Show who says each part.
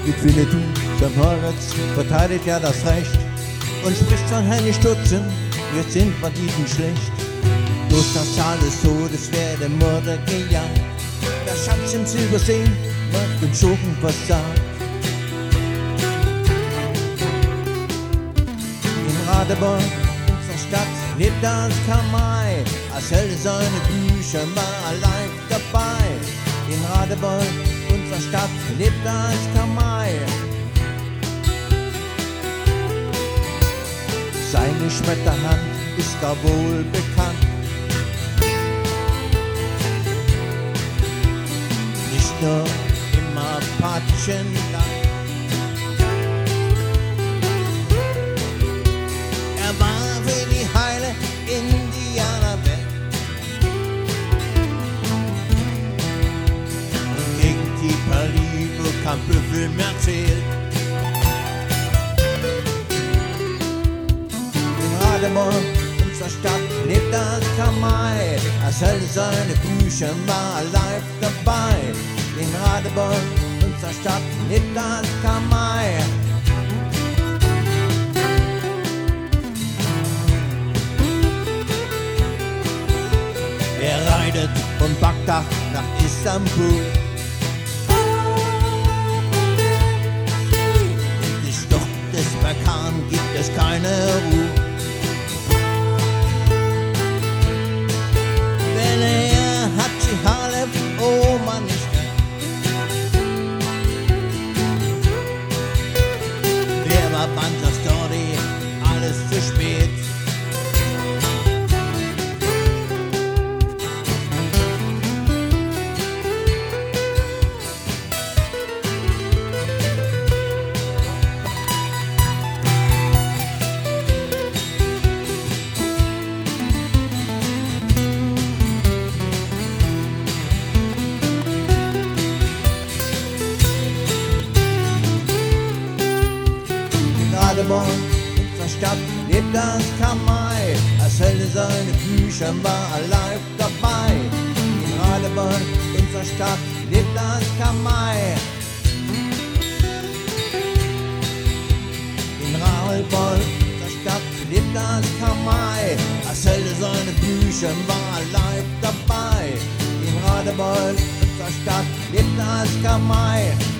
Speaker 1: Mit Winnetou, St. Moritz, verteidigt er das Recht und spricht von Heinrich Stutzen, wir sind Banditen schlecht. Durch das Tal des Todes werden Mörder gejagt, der Schatz im Silbersee wird dem Schurken versagt. In Radebeul, unserer Stadt, lebt als Kamai, als Held seine Bücher war allein dabei. In Radebeul, unserer Stadt, lebt als Kamai. Seine Schmetterhand ist gar wohl bekannt. Nicht nur im Apachenland. Er war für die heile Indianerwelt. Und gegen die Palibo kein Büffel mehr zählt. Radebeul, unsere Stadt, lebt als Kamai, als Held seine Bücher war live dabei. In Radebeul, unsere Stadt, lebt als Kamai. Er reitet von Bagdad nach Istanbul. In die Stock des Balkan gibt es keine Ruhe. Halef, oh Mann, nicht mehr. Wer war Banter Story? Alles zu spät. Radebeul, unsere Stadt, lebt als Kamai, als Held seine Bücher war live dabei. In Radebeul, unsere Stadt, lebt als Kamai. In Radebeul, unsere Stadt, lebt als Kamai, als Held seine Bücher war live dabei. In Radebeul, unsere Stadt, lebt als Kamai.